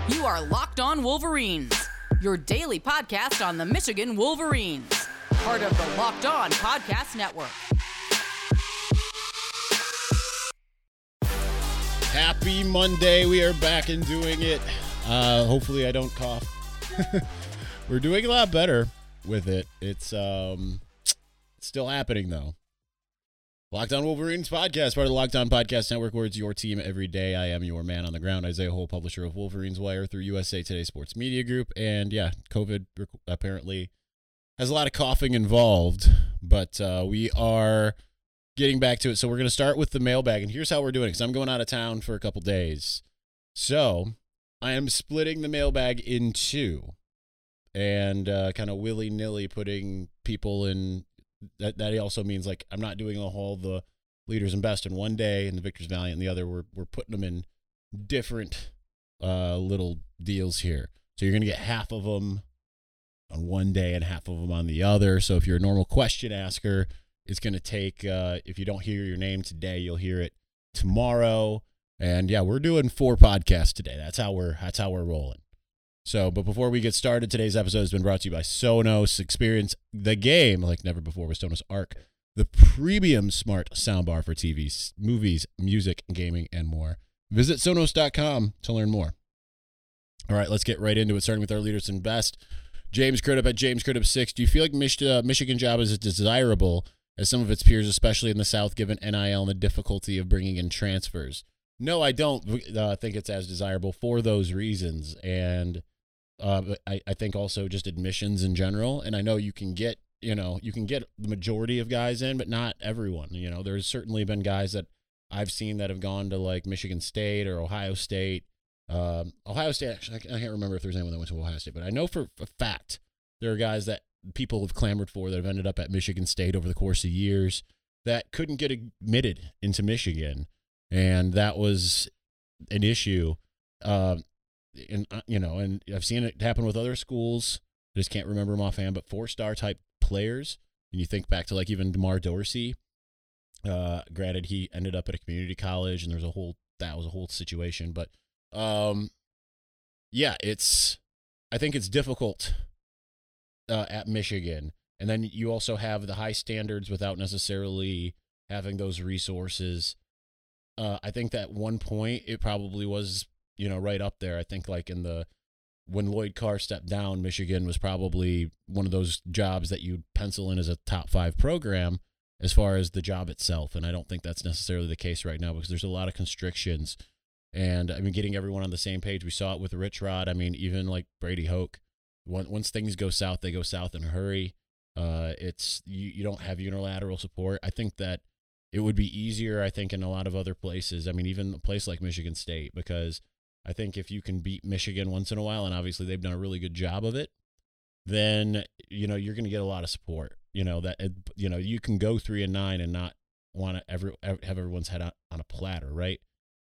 You are Locked On Wolverines, your daily podcast on the Michigan Wolverines, part of the Locked On Podcast Network. Happy Monday. We are back and doing it. Hopefully I don't cough. We're doing a lot better with it. It's still happening, though. Locked On Wolverines podcast, part of the Locked On Podcast Network, where it's your team every day. I am your man on the ground, Isaiah Hole, publisher of Wolverines Wire through USA Today Sports Media Group. And yeah, COVID apparently has a lot of coughing involved, but we are getting back to it. So we're going to start with the mailbag, and here's how we're doing it, because I'm going out of town for a couple days. So I am splitting the mailbag in two and kind of willy-nilly putting people in. That also means, like, I'm not doing all the leaders and best in one day and the victors valiant in the other. We're putting them in different little deals here. So you're going to get half of them on one day and half of them on the other. So if you're a normal question asker, it's going to take, if you don't hear your name today, you'll hear it tomorrow. And yeah, we're doing 4 podcasts today. That's how we're rolling. So, but before we get started, today's episode has been brought to you by Sonos. Experience the game like never before with Sonos Arc, the premium smart soundbar for TVs, movies, music, gaming, and more. Visit Sonos.com to learn more. All right, let's get right into it, starting with our leaders and best. James Crudup at James Crudup 6. Do you feel like Michigan job is as desirable as some of its peers, especially in the South, given NIL and the difficulty of bringing in transfers? No, I don't think it's as desirable for those reasons. And I think also just admissions in general. And I know you can get the majority of guys in, but not everyone. There's certainly been guys that I've seen that have gone to like Michigan State or Ohio State. Ohio State, actually, I can't remember if there's anyone that went to Ohio State, but I know for a fact there are guys that people have clamored for that have ended up at Michigan State over the course of years that couldn't get admitted into Michigan. And that was an issue. And I've seen it happen with other schools. I just can't remember them offhand, but 4-star type players. And you think back to like even DeMar Dorsey. Granted, he ended up at a community college, and that was a whole situation. But yeah, I think it's difficult at Michigan. And then you also have the high standards without necessarily having those resources. I think that one point it probably was, right up there. I think like when Lloyd Carr stepped down, Michigan was probably one of those jobs that you'd pencil in as a top 5 program as far as the job itself. And I don't think that's necessarily the case right now because there's a lot of constrictions. And I mean, getting everyone on the same page, we saw it with Rich Rod. I mean, even like Brady Hoke, once things go south, they go south in a hurry. You don't have unilateral support. I think that it would be easier, I think, in a lot of other places. I mean, even a place like Michigan State, because I think if you can beat Michigan once in a while, and obviously they've done a really good job of it, then, you're going to get a lot of support. You can go 3-9 and not want to have everyone's head on a platter, right?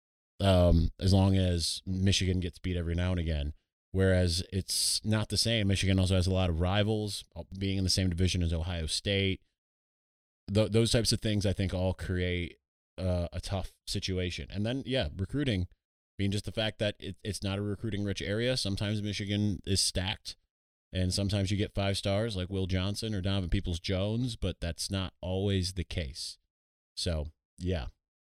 As long as Michigan gets beat every now and again. Whereas it's not the same. Michigan also has a lot of rivals, being in the same division as Ohio State. Those types of things, I think, all create a tough situation. And then, yeah, recruiting, being just the fact that it's not a recruiting-rich area. Sometimes Michigan is stacked, and sometimes you get 5 stars like Will Johnson or Donovan Peoples-Jones, but that's not always the case. So, yeah.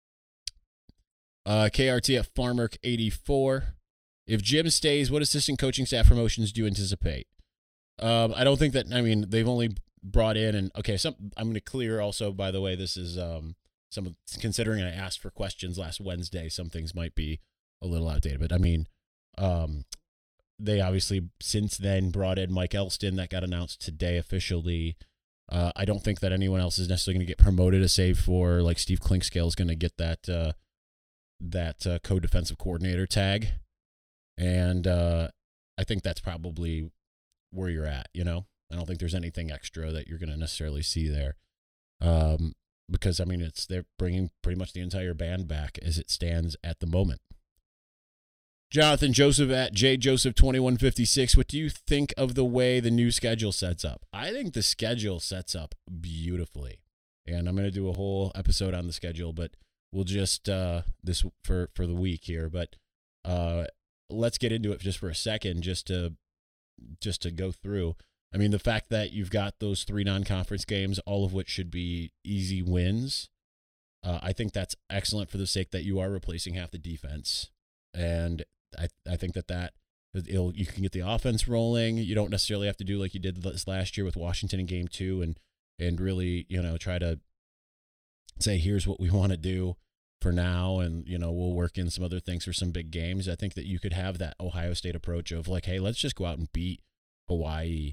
KRT at Farmerk84. If Jim stays, what assistant coaching staff promotions do you anticipate? I don't think that, they've only brought in, and okay, I'm going to clear also, by the way, this is considering I asked for questions last Wednesday, some things might be a little outdated, but they obviously since then brought in Mike Elston. That got announced today officially. I don't think that anyone else is necessarily going to get promoted, save for like Steve Klinkscale is going to get that co-defensive coordinator tag, and I think that's probably where you're at, I don't think there's anything extra that you're going to necessarily see there, because they're bringing pretty much the entire band back as it stands at the moment. Jonathan Joseph at JJoseph2156. What do you think of the way the new schedule sets up? I think the schedule sets up beautifully, and I'm going to do a whole episode on the schedule, but we'll just this for the week here. But let's get into it just for a second, just to go through. I mean, the fact that you've got those 3 non-conference games, all of which should be easy wins, I think that's excellent for the sake that you are replacing half the defense. And I think that you can get the offense rolling. You don't necessarily have to do like you did this last year with Washington in game 2 and really, try to say, here's what we want to do for now, and we'll work in some other things for some big games. I think that you could have that Ohio State approach of like, hey, let's just go out and beat Hawaii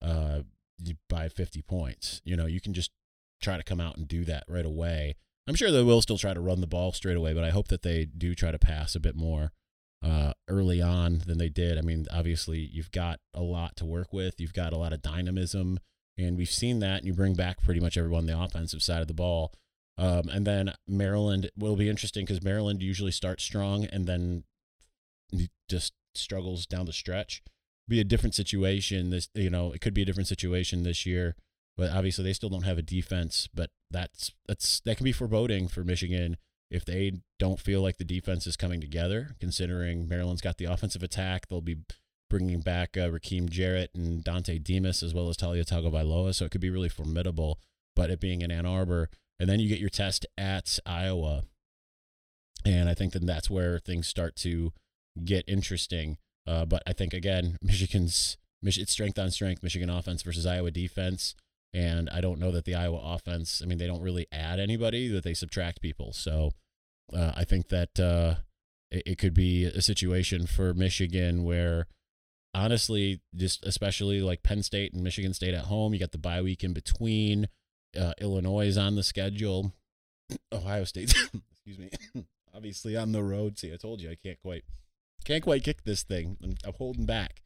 by 50 points. You can just try to come out and do that right away. I'm sure they will still try to run the ball straight away, but I hope that they do try to pass a bit more early on than they did. I mean, obviously, you've got a lot to work with. You've got a lot of dynamism, and we've seen that, and you bring back pretty much everyone on the offensive side of the ball. And then Maryland will be interesting because Maryland usually starts strong and then just struggles down the stretch. Be a different situation. It could be a different situation this year, but obviously they still don't have a defense. But that can be foreboding for Michigan if they don't feel like the defense is coming together. Considering Maryland's got the offensive attack, they'll be bringing back Rakeem Jarrett and Dante Demas as well as Talia Tagovailoa, so it could be really formidable. But it being in Ann Arbor, and then you get your test at Iowa, and I think that that's where things start to get interesting. But I think, again, it's strength on strength, Michigan offense versus Iowa defense. And I don't know that the Iowa offense, I mean, they don't really add anybody, that they subtract people. So I think that it could be a situation for Michigan where, honestly, just especially like Penn State and Michigan State at home, you got the bye week in between. Illinois is on the schedule. Ohio State, excuse me, obviously on the road. See, I told you I can't quite kick this thing. I'm holding back.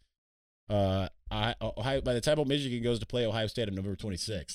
Ohio, by the time Michigan goes to play Ohio State on November 26th,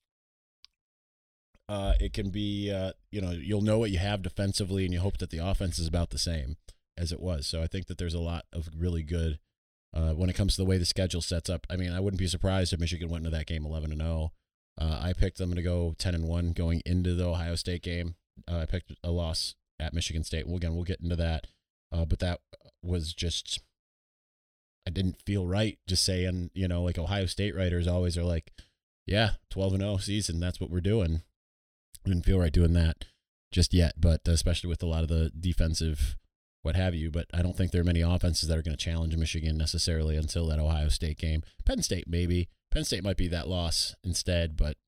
it can be, you'll know what you have defensively, and you hope that the offense is about the same as it was. So I think that there's a lot of really good when it comes to the way the schedule sets up. I mean, I wouldn't be surprised if Michigan went into that game 11-0. I picked them to go 10-1 going into the Ohio State game. I picked a loss at Michigan State. We'll get into that. But that was just, I didn't feel right just saying, like Ohio State writers always are like, yeah, 12-0 season, that's what we're doing. I didn't feel right doing that just yet, but especially with a lot of the defensive what have you. But I don't think there are many offenses that are going to challenge Michigan necessarily until that Ohio State game. Penn State, maybe. Penn State might be that loss instead, but,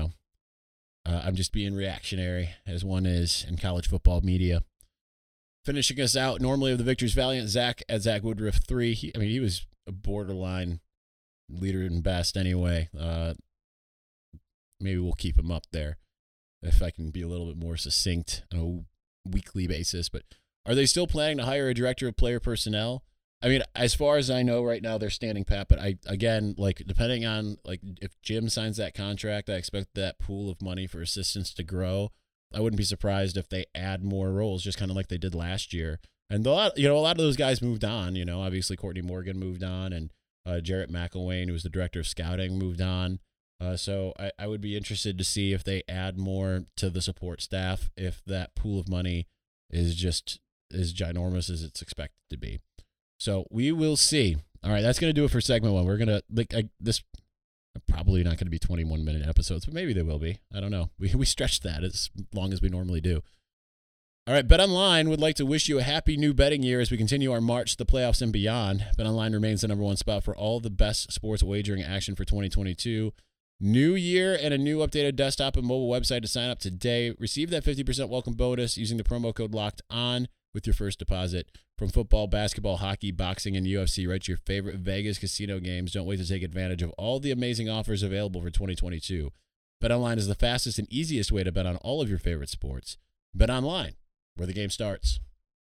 I'm just being reactionary, as one is in college football media. Finishing us out, normally of the Victor's Valiant, Zach at Zach Woodruff 3. He was a borderline leader in best anyway. Maybe we'll keep him up there if I can be a little bit more succinct on a weekly basis. But are they still planning to hire a director of player personnel? I mean, as far as I know right now, they're standing pat. But depending on if Jim signs that contract, I expect that pool of money for assistants to grow. I wouldn't be surprised if they add more roles, just kind of like they did last year. And a lot of those guys moved on. Obviously Courtney Morgan moved on, and Jarrett McElwain, who was the director of scouting, moved on. So I would be interested to see if they add more to the support staff, if that pool of money is just as ginormous as it's expected to be. So we will see. All right, that's going to do it for segment 1. We're going to this. Probably not going to be 21-minute episodes, but maybe they will be. I don't know. We stretched that as long as we normally do. All right, BetOnline would like to wish you a happy new betting year as we continue our march to the playoffs and beyond. BetOnline remains the number one spot for all the best sports wagering action for 2022. New year and a new updated desktop and mobile website to sign up today. Receive that 50% welcome bonus using the promo code LOCKEDON with your first deposit. From football, basketball, hockey, boxing, and UFC, right to your favorite Vegas casino games. Don't wait to take advantage of all the amazing offers available for 2022. BetOnline is the fastest and easiest way to bet on all of your favorite sports. BetOnline, where the game starts.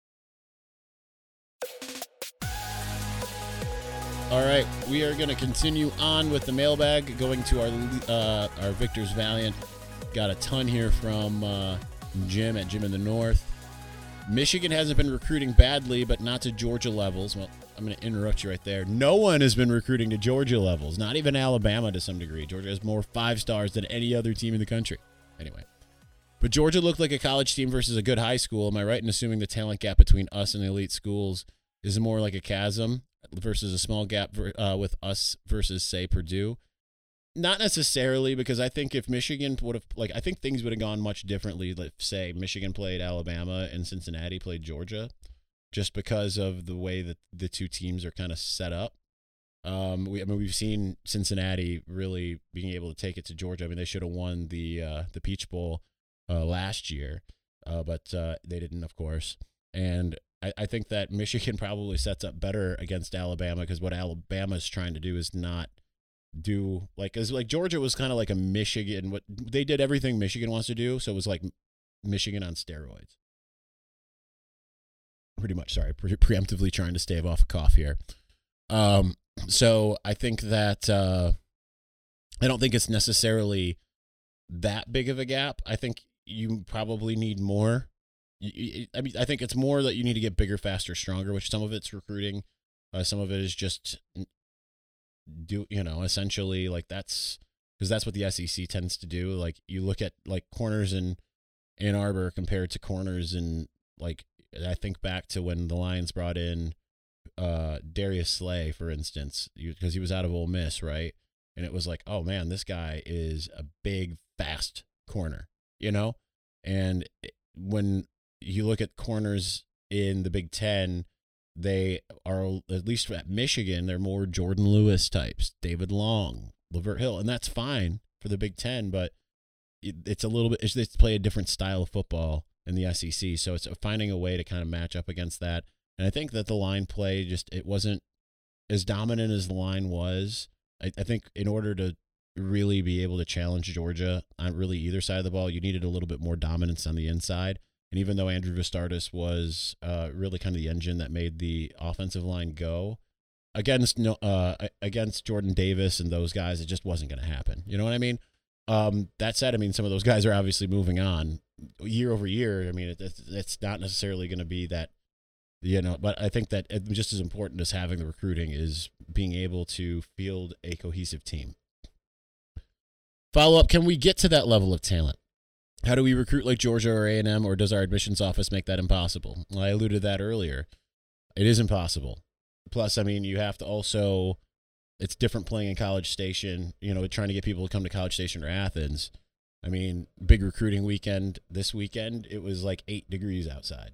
All right, we are going to continue on with the mailbag, going to our Victor's Valiant. Got a ton here from Jim at Jim in the North. Michigan hasn't been recruiting badly, but not to Georgia levels. Well, I'm going to interrupt you right there. No one has been recruiting to Georgia levels, not even Alabama to some degree. Georgia has more 5-stars than any other team in the country. Anyway, but Georgia looked like a college team versus a good high school. Am I right in assuming the talent gap between us and the elite schools is more like a chasm versus a small gap with us versus, say, Purdue. Not necessarily, because I think if Michigan would have, I think things would have gone much differently. Like, say, Michigan played Alabama and Cincinnati played Georgia, just because of the way that the two teams are kind of set up. We've seen Cincinnati really being able to take it to Georgia. I mean, they should have won the Peach Bowl last year, but they didn't, of course. And I think that Michigan probably sets up better against Alabama, because what Alabama is trying to do is not do because Georgia was kind of like a Michigan. What they did, everything Michigan wants to do, so it was like Michigan on steroids. Pretty much. Sorry, preemptively trying to stave off a cough here. So I think that I don't think it's necessarily that big of a gap. I think you probably need more. I think it's more that you need to get bigger, faster, stronger, which some of it's recruiting. Some of it is just essentially that's because that's what the SEC tends to do. Like, you look at corners in Ann Arbor compared to corners in I think back to when the Lions brought in Darius Slay, for instance, because he was out of Ole Miss, right? And it was like, oh man, this guy is a big, fast corner, And when you look at corners in the Big Ten, they are, at least at Michigan, they're more Jordan Lewis types, David Long, Lavert Hill, and that's fine for the Big Ten, but it's a little bit, they play a different style of football in the SEC, so it's finding a way to kind of match up against that. And I think that the line play it wasn't as dominant as the line was. I think in order to really be able to challenge Georgia on really either side of the ball, you needed a little bit more dominance on the inside. And even though Andrew Vistardis was really kind of the engine that made the offensive line go against Jordan Davis and those guys, it just wasn't going to happen. You know what I mean? That said, I mean, some of those guys are obviously moving on year over year. I mean, it's not necessarily going to be that, but I think that just as important as having the recruiting is being able to field a cohesive team. Follow up, can we get to that level of talent? How do we recruit like Georgia or A&M, or does our admissions office make that impossible? Well, I alluded to that earlier. It is impossible. Plus, I mean, you have to also, it's different playing in College Station, trying to get people to come to College Station or Athens. I mean, big recruiting weekend this weekend, it was like 8 degrees outside.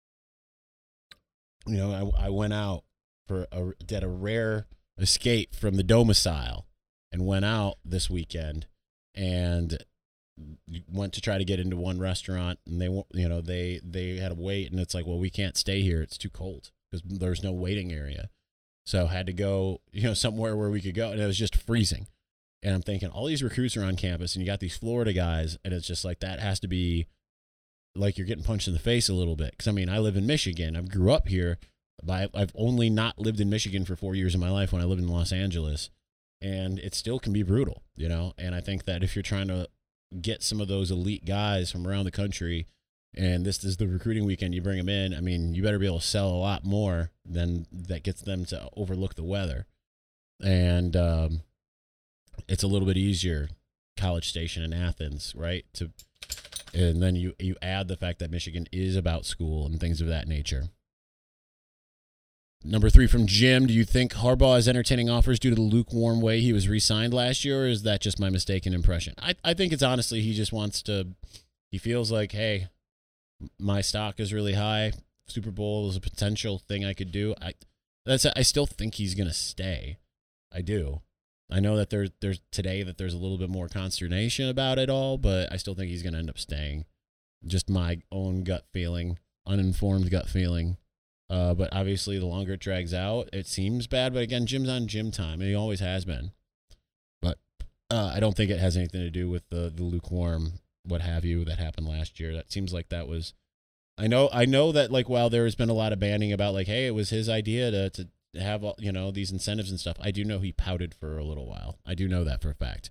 I went out did a rare escape from the domicile and went out this weekend and went to try to get into one restaurant, and they had to wait, and it's like, well, we can't stay here, it's too cold, because there's no waiting area. So had to go somewhere where we could go, and it was just freezing. And I'm thinking, all these recruits are on campus, and you got these Florida guys, and it's just like, that has to be like you're getting punched in the face a little bit. Because I mean, I live in Michigan, I grew up here, but I've only not lived in Michigan for 4 years of my life when I lived in Los Angeles, and it still can be brutal, And I think that if you're trying to get some of those elite guys from around the country, and this is the recruiting weekend, you bring them in, I mean, you better be able to sell a lot more than that gets them to overlook the weather. And it's a little bit easier, College Station in Athens, right? And then you add the fact that Michigan is about school and things of that nature. Number 3 from Jim, do you think Harbaugh is entertaining offers due to the lukewarm way he was re-signed last year, or is that just my mistaken impression? I think it's honestly he just wants to, he feels like, hey, my stock is really high. Super Bowl is a potential thing I could do. I still think he's going to stay. I do. I know that there's today that there's a little bit more consternation about it all, but I still think he's going to end up staying. Just my own gut feeling, uninformed gut feeling. But obviously, the longer it drags out, it seems bad. But again, Jim's on Jim time, and he always has been. But I don't think it has anything to do with the lukewarm, what have you, that happened last year. That seems like that was. I know that while there has been a lot of banning about hey, it was his idea to have these incentives and stuff. I do know he pouted for a little while. I do know that for a fact.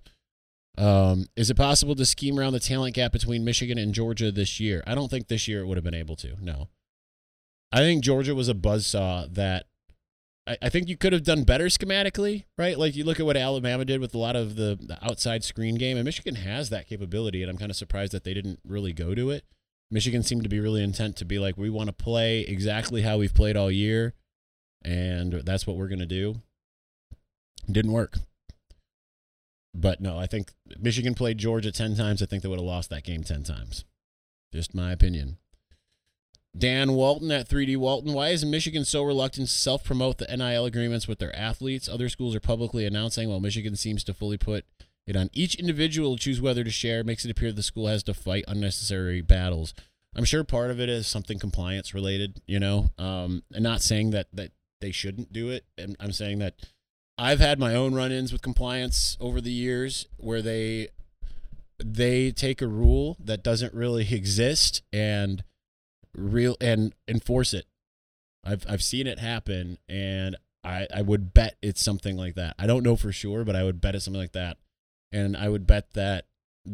Is it possible to scheme around the talent gap between Michigan and Georgia this year? I don't think this year it would have been able to. No. I think Georgia was a buzzsaw that I think you could have done better schematically, right? Like you look at what Alabama did with a lot of the outside screen game, and Michigan has that capability, and I'm kind of surprised that they didn't really go to it. Michigan seemed to be really intent to be we want to play exactly how we've played all year, and that's what we're going to do. Didn't work. But no, I think Michigan played Georgia 10 times. I think they would have lost that game 10 times. Just my opinion. Dan Walton at 3D Walton. Why is Michigan so reluctant to self-promote the NIL agreements with their athletes? Other schools are publicly announcing, while Michigan seems to fully put it on each individual to choose whether to share. Makes it appear the school has to fight unnecessary battles. I'm sure part of it is something compliance related, and not saying that they shouldn't do it. And I'm saying that I've had my own run-ins with compliance over the years where they take a rule that doesn't really exist and enforce it. I've seen it happen, and I would bet it's something like that. I don't know for sure, but I would bet it's something like that. And I would bet that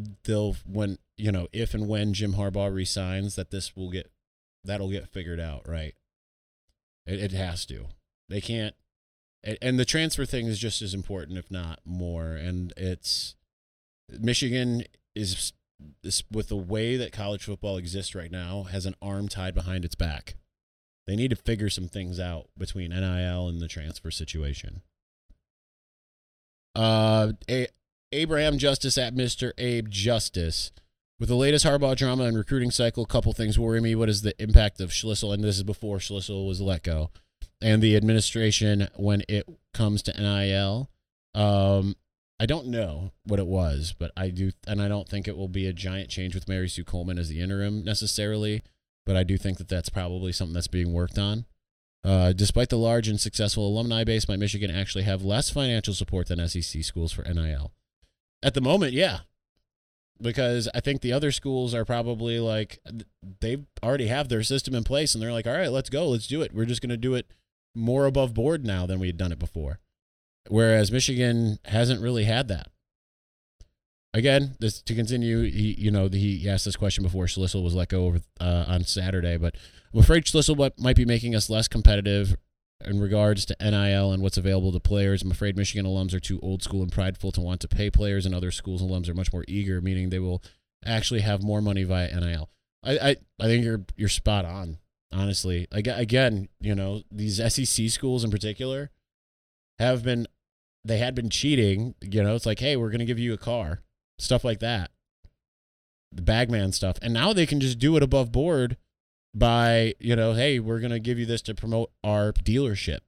if and when Jim Harbaugh resigns, that'll get figured out, right? It has to. They can't. And the transfer thing is just as important, if not more. And Michigan is with the way that college football exists right now, has an arm tied behind its back. They need to figure some things out between NIL and the transfer situation. Abraham Justice at Mr. Abe Justice. With the latest Harbaugh drama and recruiting cycle, a couple things worry me. What is the impact of Schlissel? And this is before Schlissel was let go. And the administration when it comes to NIL. I don't know what it was, but I do, and I don't think it will be a giant change with Mary Sue Coleman as the interim necessarily, but I do think that that's probably something that's being worked on. Despite the large and successful alumni base, might Michigan actually have less financial support than SEC schools for NIL? At the moment, yeah, because I think the other schools are probably like, they already have their system in place, and they're like, all right, let's go, let's do it. We're just going to do it more above board now than we had done it before. Whereas Michigan hasn't really had that. Again, this to continue, he asked this question before Schlissel was let go on Saturday, but I'm afraid Schlissel might be making us less competitive in regards to NIL and what's available to players. I'm afraid Michigan alums are too old school and prideful to want to pay players, and other schools' alums are much more eager, meaning they will actually have more money via NIL. I think you're spot on, honestly. Again, these SEC schools in particular had been cheating. It's like, hey, we're going to give you a car, stuff like that, the bagman stuff. And now they can just do it above board by, hey, we're going to give you this to promote our dealership.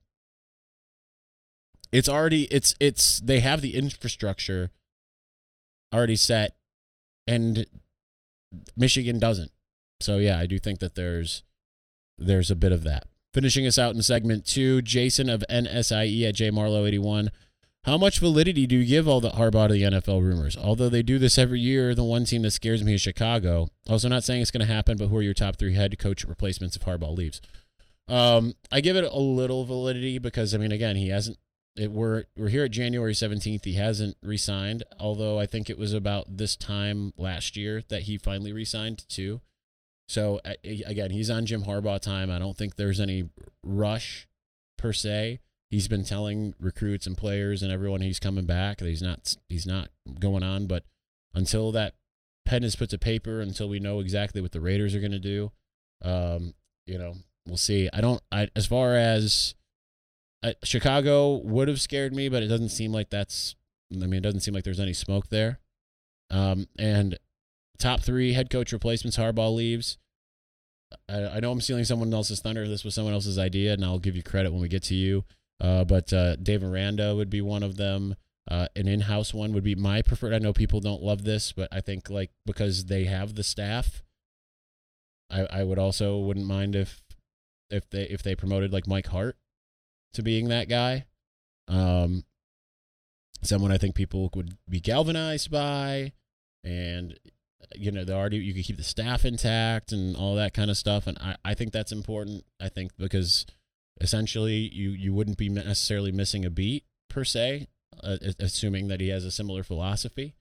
It's already, they have the infrastructure already set, and Michigan doesn't. So yeah, I do think that there's a bit of that. Finishing us out in segment 2, Jason of NSIE at JMarlow81. How much validity do you give all the Harbaugh to the NFL rumors? Although they do this every year, the one team that scares me is Chicago. Also, not saying it's going to happen, but who are your top 3 head coach replacements if Harbaugh leaves? I give it a little validity because, again, he hasn't. We're here at January 17th. He hasn't re-signed, although I think it was about this time last year that he finally re-signed too. So, again, he's on Jim Harbaugh time. I don't think there's any rush per se. He's been telling recruits and players and everyone he's coming back. That he's not going on. But until that pen is put to paper, until we know exactly what the Raiders are going to do, we'll see. As far as Chicago would have scared me, but it doesn't seem like it doesn't seem like there's any smoke there. And top 3 head coach replacements, Harbaugh leaves. I know I'm stealing someone else's thunder. This was someone else's idea, and I'll give you credit when we get to you. But Dave Aranda would be one of them. An in-house one would be my preferred. I know people don't love this, but I think because they have the staff, I wouldn't mind if they promoted Mike Hart to being that guy. Someone I think people would be galvanized by, and you could keep the staff intact and all that kind of stuff, and I think that's important. I think because essentially you wouldn't be necessarily missing a beat per se, assuming that he has a similar philosophy.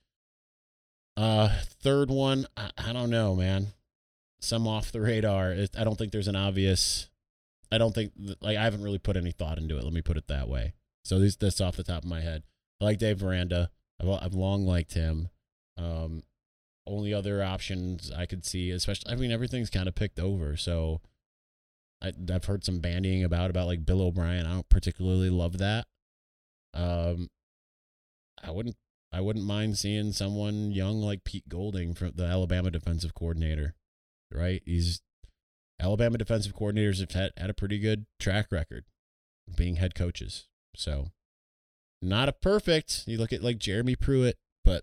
Third one, I don't know, man. Some off the radar. I don't think there's an obvious. I don't think I haven't really put any thought into it. Let me put it that way. So this off the top of my head. I like Dave Aranda. I've long liked him. Only other options I could see, especially everything's kind of picked over. So I've heard some bandying about like Bill O'Brien. I don't particularly love that. I wouldn't mind seeing someone young like Pete Golding, from the Alabama defensive coordinator, right? Alabama defensive coordinators have had a pretty good track record being head coaches. So not a perfect. You look at like Jeremy Pruitt, but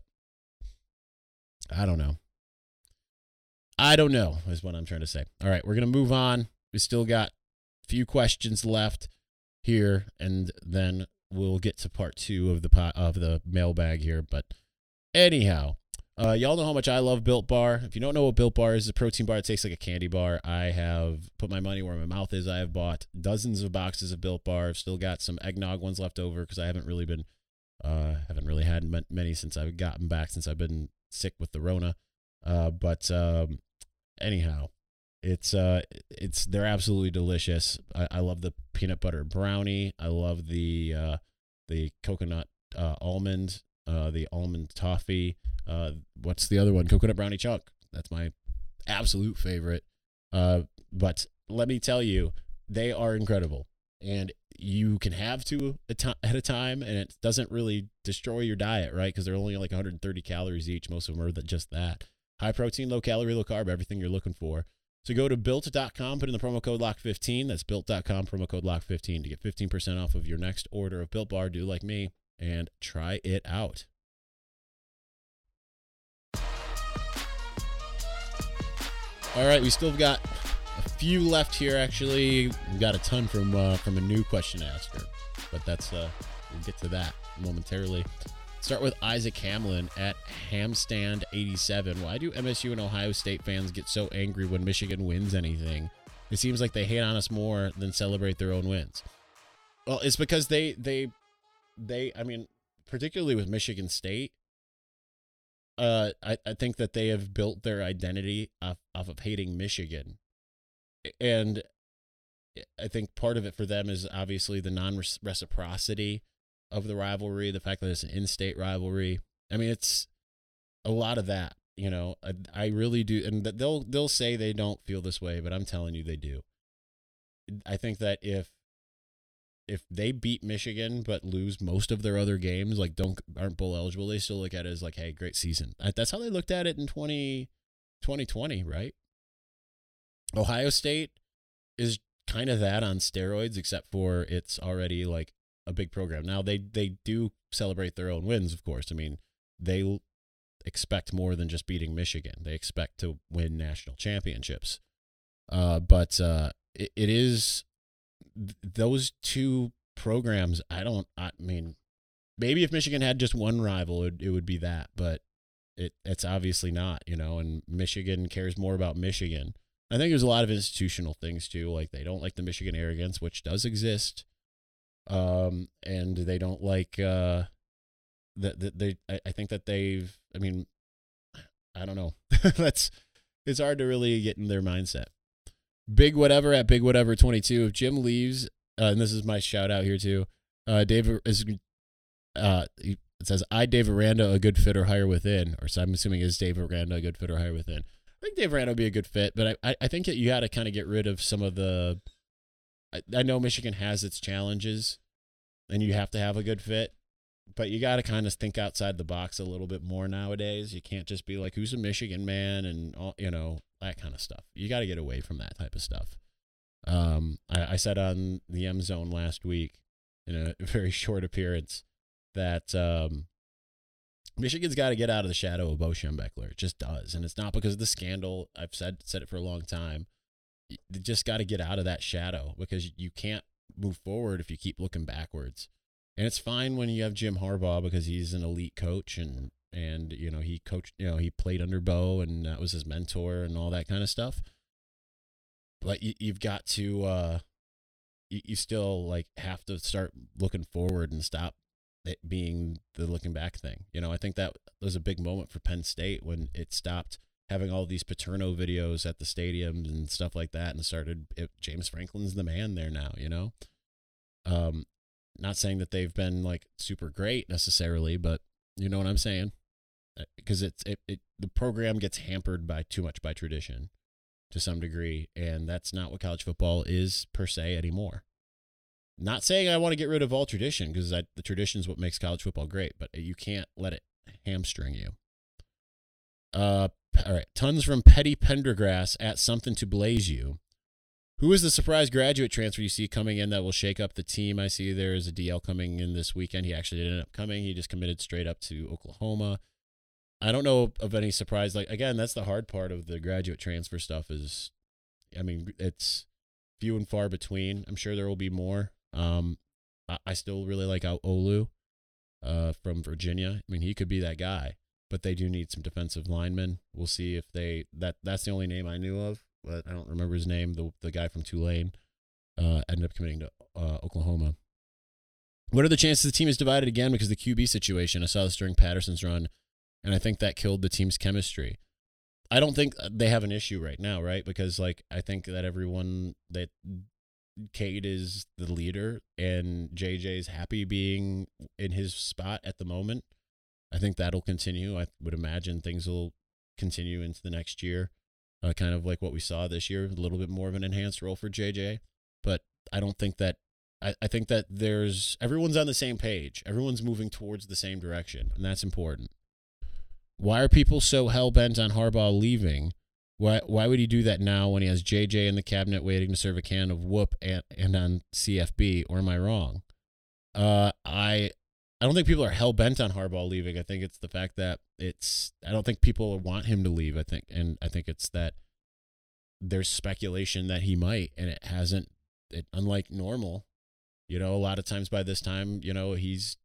I don't know. I don't know is what I'm trying to say. All right, we're going to move on. We still got a few questions left here, and then we'll get to part 2 of the mailbag here. But anyhow, y'all know how much I love Built Bar. If you don't know what Built Bar is, a protein bar that tastes like a candy bar. I have put my money where my mouth is. I have bought dozens of boxes of Built Bar. I've still got some eggnog ones left over because I haven't really had many since I've gotten back, since I've been sick with the Rona. Anyhow, they're absolutely delicious. I love the peanut butter brownie. I love the coconut almond, the almond toffee. What's the other one? Coconut brownie chunk. That's my absolute favorite. But let me tell you, they are incredible, and you can have 2 at a time, and it doesn't really destroy your diet, right? Because they're only like 130 calories each. Most of them are just that. High protein, low calorie, low carb, everything you're looking for. So go to Built.com, put in the promo code LOCK15. That's Built.com, promo code LOCK15 to get 15% off of your next order of Built Bar. Do like me and try it out. All right, we still got a few left here, actually. We've got a ton from a new question asker, but we'll get to that momentarily. Start with Isaac Hamlin at Hamstand87. Why do MSU and Ohio State fans get so angry when Michigan wins anything? It seems like they hate on us more than celebrate their own wins. Well, it's because they I mean, particularly with Michigan State, I think that they have built their identity off of hating Michigan. And I think part of it for them is obviously the non-reciprocity of the rivalry, the fact that it's an in-state rivalry. I mean, it's a lot of that, you know. I really do, and they'll say they don't feel this way, but I'm telling you they do. I think that if they beat Michigan but lose most of their other games, like aren't bowl eligible, they still look at it as like, hey, great season. That's how they looked at it in 2020, right? Ohio State is kind of that on steroids, except for it's already like a big program. Now they do celebrate their own wins, of course. I mean, they expect more than just beating Michigan. They expect to win national championships. But it is those 2 programs. I mean, maybe if Michigan had just one rival, it would be that, but it's obviously not, you know, and Michigan cares more about Michigan. I think there's a lot of institutional things too. Like they don't like the Michigan arrogance, which does exist. And they don't like I think that I mean, I don't know. It's hard to really get in their mindset. Big Whatever at Big Whatever 22. If Jim leaves, and this is my shout out here too. David is it says, Dave Aranda a good fit or hire within, or so I'm assuming is Dave Aranda a good fit or hire within. I think Dave Aranda would be a good fit, but I think that you got to kind of get rid of some of the. I know Michigan has its challenges, and you have to have a good fit, but you got to kind of think outside the box a little bit more nowadays. You can't just be like, who's a Michigan man and all, you know, that kind of stuff. You got to get away from that type of stuff. I said on the M Zone last week in a very short appearance that Michigan's got to get out of the shadow of Bo Schembechler. It just does, and it's not because of the scandal. I've said it for a long time. You just got to get out of that shadow because you can't move forward if you keep looking backwards. And it's fine when you have Jim Harbaugh because he's an elite coach and you know he coached, you know, he played under Bo and that was his mentor and all that kind of stuff. But you've got to you still like have to start looking forward and stop it being the looking back thing. You know, I think that was a big moment for Penn State when it stopped having all these Paterno videos at the stadiums and stuff like that and started James Franklin's the man there now, you know. Not saying that they've been like super great necessarily, but you know what I'm saying? Because the program gets hampered by too much by tradition. to some degree, and that's not what college football is per se anymore. Not saying I want to get rid of all tradition, because the tradition is what makes college football great, but you can't let it hamstring you. All right, tons from Petty Pendergrass at Something to Blaze You. Who is the surprise graduate transfer you see coming in that will shake up the team? I see there is a DL coming in this weekend. He actually didn't end up coming. He just committed straight up to Oklahoma. I don't know of any surprise. Like, again, that's the hard part of the graduate transfer stuff is, I mean, it's few and far between. I'm sure there will be more. I still really like Olu from Virginia. I mean, he could be that guy, but they do need some defensive linemen. We'll see if that's the only name I knew of, but I don't remember his name. The guy from Tulane ended up committing to Oklahoma. What are the chances the team is divided again because of the QB situation? I saw this during Patterson's run, and I think that killed the team's chemistry. I don't think they have an issue right now, right? Because, like, I think that everyone that Cade is the leader and JJ's happy being in his spot at the moment. I think that'll continue. I would imagine things will continue into the next year, kind of like what we saw this year, a little bit more of an enhanced role for JJ. But I don't think that I think that everyone's on the same page. Everyone's moving towards the same direction, and that's important. Why are people so hell-bent on Harbaugh leaving? Why would he do that now when he has JJ in the cabinet waiting to serve a can of whoop and on CFB, or am I wrong? I don't think people are hell-bent on Harbaugh leaving. I think it's the fact that I don't think people want him to leave, I think it's that there's speculation that he might, and it hasn't, unlike normal, a lot of times by this time, he's,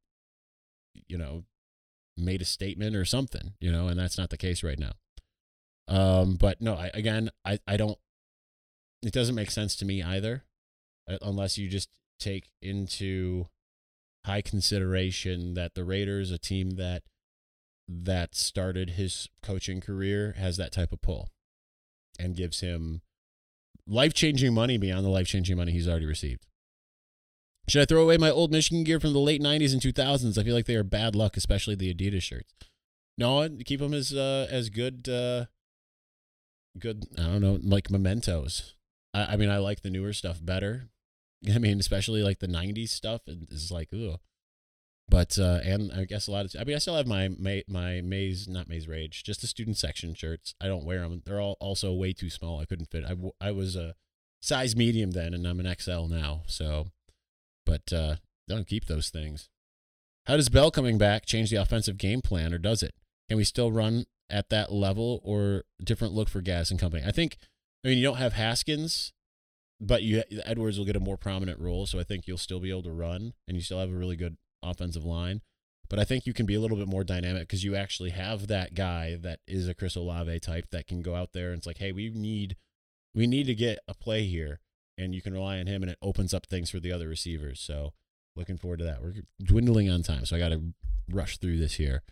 made a statement or something, and that's not the case right now. But no, I don't, it doesn't make sense to me either, unless you just take into high consideration that the Raiders, a team that started his coaching career, has that type of pull and gives him life-changing money beyond the life-changing money he's already received. Should I throw away my old Michigan gear from the late 90s and 2000s? I feel like they are bad luck, especially the Adidas shirts. No, keep them as good, I don't know, like mementos. I mean, I like the newer stuff better. I mean, especially like the 90s stuff is like, ugh. But, and I guess I still have my Maze, not Maze Rage, just the student section shirts. I don't wear them. They're all also way too small. I couldn't fit. I was a size medium then, and I'm an XL now, so. But don't keep those things. How does Bell coming back change the offensive game plan, or does it? Can we still run at that level, or different look for Gas and company? I mean, you don't have Haskins, but Edwards will get a more prominent role, so I think you'll still be able to run, and you still have a really good offensive line. But I think you can be a little bit more dynamic because you actually have that guy that is a Chris Olave type that can go out there and it's like, hey, we need to get a play here. And you can rely on him, and it opens up things for the other receivers. So looking forward to that. We're dwindling on time, so I got to rush through this here.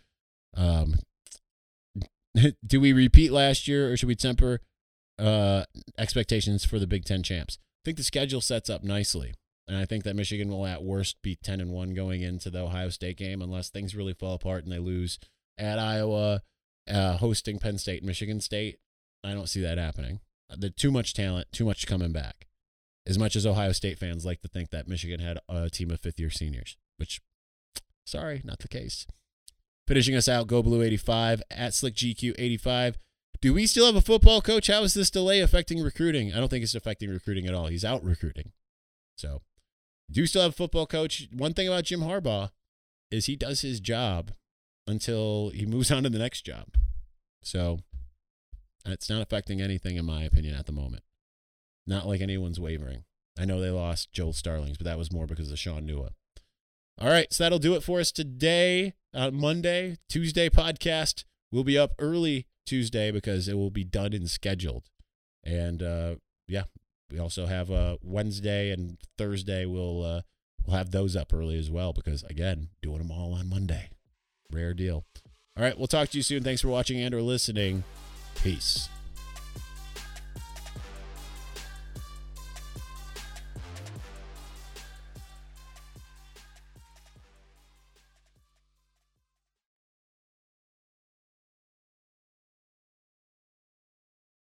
Do we repeat last year, or should we temper expectations for the Big Ten champs? I think the schedule sets up nicely, and I think that Michigan will at worst be 10-1 going into the Ohio State game unless things really fall apart and they lose at Iowa, hosting Penn State, Michigan State. I don't see that happening. There's too much talent, too much coming back. As much as Ohio State fans like to think that Michigan had a team of fifth-year seniors, which, sorry, not the case. Finishing us out, Go Blue 85 at SlickGQ 85. Do we still have a football coach? How is this delay affecting recruiting? I don't think it's affecting recruiting at all. He's out recruiting. So, do still have a football coach. One thing about Jim Harbaugh is he does his job until he moves on to the next job. So, it's not affecting anything, in my opinion, at the moment. Not like anyone's wavering. I know they lost Joel Starlings, but that was more because of Sean Nua. All right, so that'll do it for us today. Monday, Tuesday podcast will be up early Tuesday because it will be done and scheduled. And, we also have Wednesday and Thursday. We'll have those up early as well because, again, doing them all on Monday. Rare deal. All right, we'll talk to you soon. Thanks for watching and or listening. Peace.